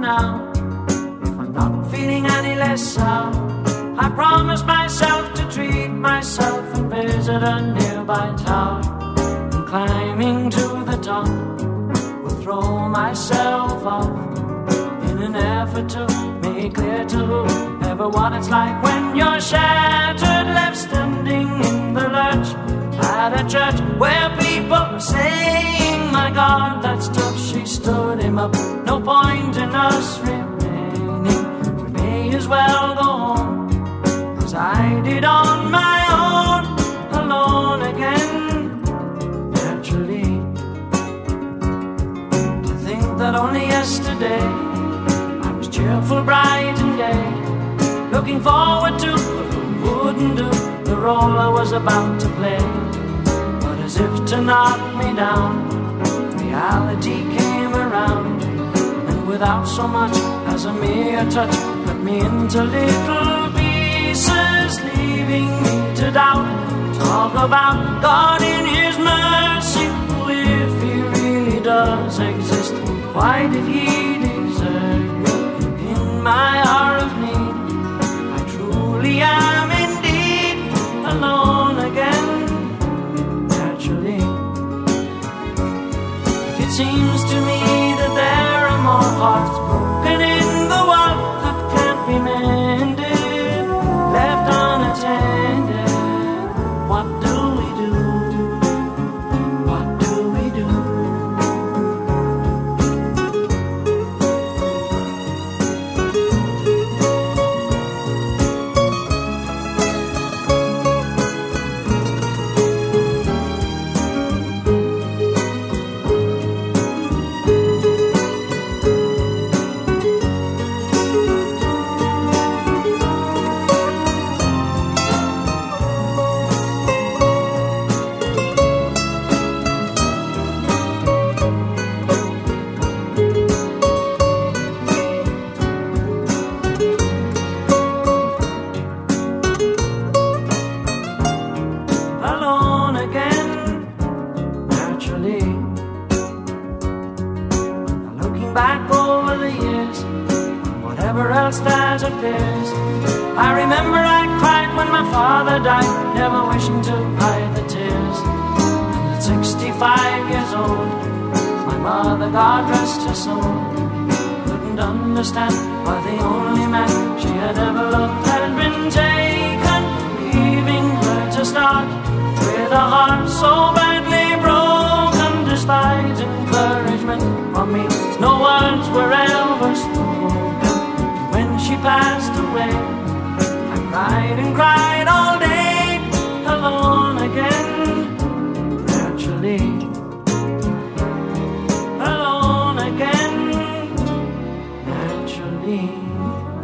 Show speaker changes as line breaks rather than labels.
now. If I'm not feeling any less sound, I promise myself to treat myself and visit a nearby tower. And climbing to the top, will throw myself off in an effort to make clear to whoever what it's like when you're shattered, left standing in the lurch at a church where people were saying, my God, that's tough. She stood him up. No point in us remaining. We may as well go home, as I did on my own, alone again. Naturally, to think that only yesterday I was cheerful, bright and gay, looking forward to who wouldn't do the role I was about to play. But as if to knock me down, reality came around, and without so much as a mere touch, cut me into little pieces, leaving me to doubt. Talk about God in His mercy, if He really does exist, why did He desert me in my hour of need? I truly am indeed alone again. Naturally, it seems to me that there are more hearts broken in the world that can't be mended, left unattended. What do we do? What do we do? Alone again, naturally. Now looking back over the years, whatever else that appears, I remember I cried when my father died, never wishing to hide the tears. And at 65 years old, my mother, God rest her soul, couldn't understand why the only man she had ever loved had been taken, leaving her to start with a heart so badly broken. Despite encouragement from me, no words were ever spoken. When she passed away, I cried and cried all day, alone again. Naturally, alone again. Naturally.